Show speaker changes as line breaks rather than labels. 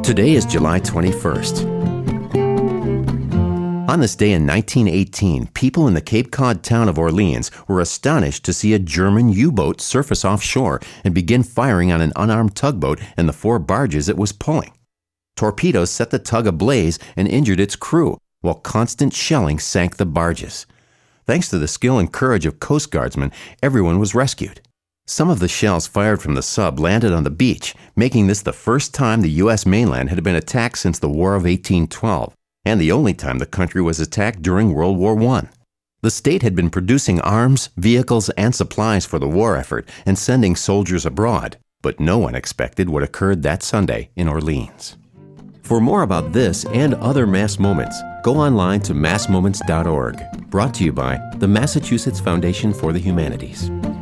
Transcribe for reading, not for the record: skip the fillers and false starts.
Today is July 21st. On this day in 1918, people in the Cape Cod town of Orleans were astonished to see a German U-boat surface offshore and begin firing on an unarmed tugboat and the 4 barges it was pulling. Torpedoes set the tug ablaze and injured its crew, while constant shelling sank the barges. Thanks to the skill and courage of Coast Guardsmen, everyone was rescued. Some of the shells fired from the sub landed on the beach, making this the first time the U.S. mainland had been attacked since the War of 1812, and the only time the country was attacked during World War I. The state had been producing arms, vehicles, and supplies for the war effort and sending soldiers abroad, but no one expected what occurred that Sunday in Orleans. For more about this and other Mass Moments, go online to massmoments.org, brought to you by the Massachusetts Foundation for the Humanities.